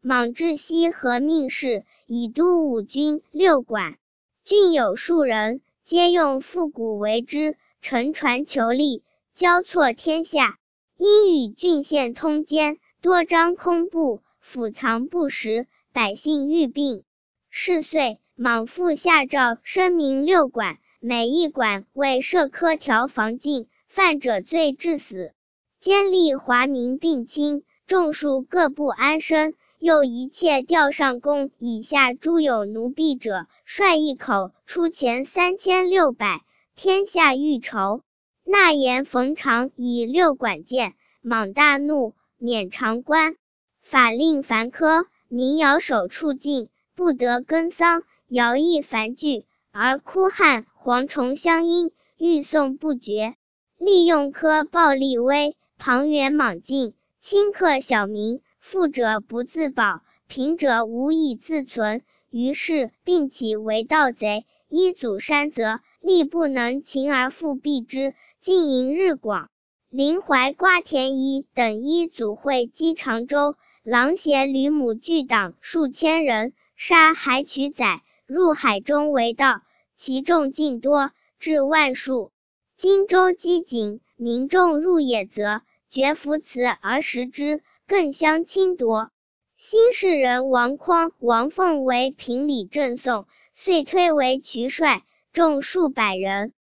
莽至西河命事，以都五军六管。郡有数人，皆用复古为之，乘船求利，交错天下。因与郡县通奸，多张空布，府藏不实，百姓欲病。是岁，莽复下诏声明六管，每一管为设科条防禁，犯者罪致死。监吏华民并亲，众庶各不安生。又一切调上宫以下诸有奴婢者，率一口出钱3600，天下欲仇。纳言冯长以六管见，莽大怒，免长官。法令繁苛，民摇手处禁，不得耕桑，徭役繁剧，而哭汉蝗虫相因，欲送不绝。利用科暴力威，旁远莽进，顷刻小民，富者不自保，贫者无以自存。于是并起为盗贼，依祖山泽，力不能擒而复避之，经营日广。林怀、瓜田一等依祖会击常州，狼邪吕母聚党数千人，杀海取宰，入海中为盗，其众尽多，至万数。荆州饥馑，民众入野泽，绝扶持而食之，更相侵夺。新市人王匡、王凤为平里正宋，遂推为渠帅，众数百人。